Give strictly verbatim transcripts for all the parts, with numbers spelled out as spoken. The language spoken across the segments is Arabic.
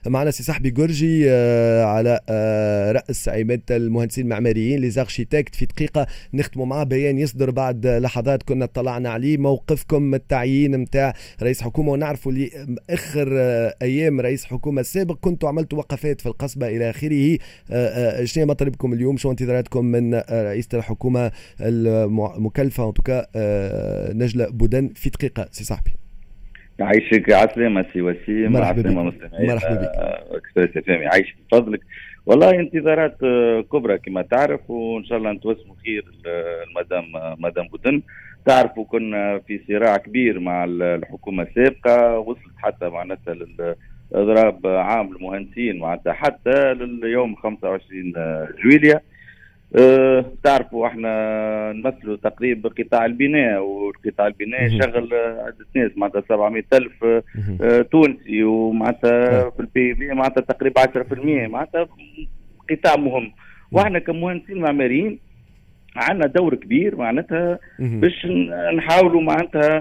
معنا سي صاحبي جورجي على رأس عمادة المهندسين المعماريين لي زارشيتكت. في دقيقة نختموا معاه بيان يصدر بعد لحظات كنا اطلعنا عليه، موقفكم من التعيين متاع رئيس حكومة، ونعرفوا لي اخر ايام رئيس حكومة السابق كنتوا عملتوا وقفات في القصبة الى اخره. شنو مطالبكم اليوم؟ شو انتظاراتكم من رئيسة الحكومة المكلفة انتوكا نجلة بودن؟ في دقيقة سي صاحبي. يعيشك عسلامة سي وسيم، مرحبا بك. مرحبا بك اكسبريس اف ام. يعيشك بفضلك. والله انتظارات كبرى كما تعرف، وان شاء الله نتوسموا خير المدام مدام بودن. تعرفوا كنا في صراع كبير مع الحكومة السابقة، وصلت حتى معناتها للاضراب عام المهندسين معناتها حتى لليوم خمسة وعشرين جويلية. أه تعرفوا احنا نمثلوا تقريبا قطاع البناء، والقطاع البناء يشغل عدة ناس معناتها سبعمائة ألف أه تونسي، ومعناتها في البي بي معناتها تقريبا عشرة بالمئة معناتها قطاع مهم. واحنا كمهندسين معماريين عندنا دور كبير معناتها باش نحاولوا معناتها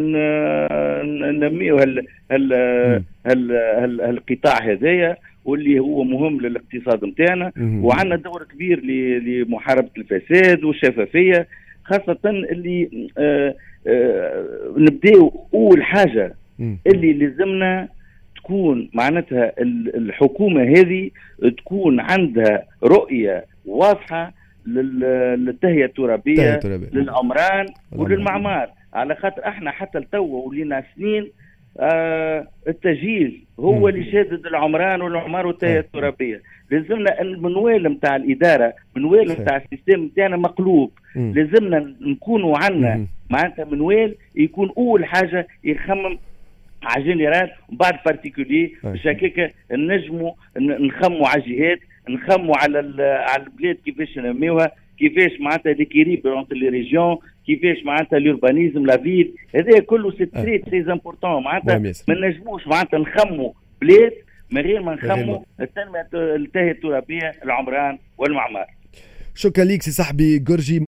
ننميوا هال هال هال هالقطاع هذايا واللي هو مهم للاقتصاد نتاعنا، وعندنا دور كبير لمحاربة الفساد والشفافية، خاصة اللي آآ آآ نبداو أول حاجة اللي لازمنا تكون معناتها الحكومة هذه تكون عندها رؤية واضحة للتهيئة الترابية للعمران وللمعمار، على خاطر احنا حتى لتوا ولينا سنين آه التجهيز هو مم. اللي شادد العمران والعمار والتهيئة الترابية. لازمنا المنوال نتاع الإدارة، منوال نتاع السيستم نتاعنا مقلوب. مم. لازمنا نكونوا عندنا معناتها منوال يكون أول حاجة يخمم على جنرال وبعد بارتيكولي، باش هكاك نجموا نخموا على الجهات، نخموا على على البلاد كيفاش ننميوها، كيفاش معناتها ليكيليبر انت لي ريجيون، كيفاش معناتها اليوربانيزم لا فيل، هذا كله سي تري تري امبورطون. معناتها ما نجموش معناتها نخموا بلاد من غير ما نخموا التنميه التهيئه الترابيه العمران والمعمار. شكرا ليك سي صاحبي جورجي.